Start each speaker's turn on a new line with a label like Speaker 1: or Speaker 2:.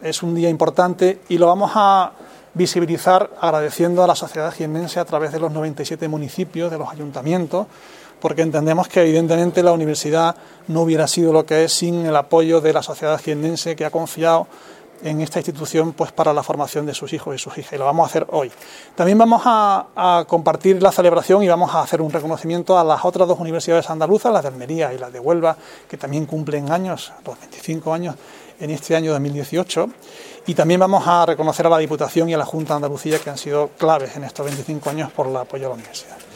Speaker 1: es un día importante y lo vamos a visibilizar agradeciendo a la sociedad jiennense a través de los 97 municipios, de los ayuntamientos, porque entendemos que evidentemente la universidad no hubiera sido lo que es sin el apoyo de la sociedad jiennense, que ha confiado en esta institución pues para la formación de sus hijos y sus hijas, y lo vamos a hacer hoy. También vamos a compartir la celebración y vamos a hacer un reconocimiento a las otras dos universidades andaluzas, las de Almería y las de Huelva, que también cumplen años, los 25 años en este año 2018, y también vamos a reconocer a la Diputación y a la Junta de Andalucía, que han sido claves en estos 25 años por el apoyo a la universidad.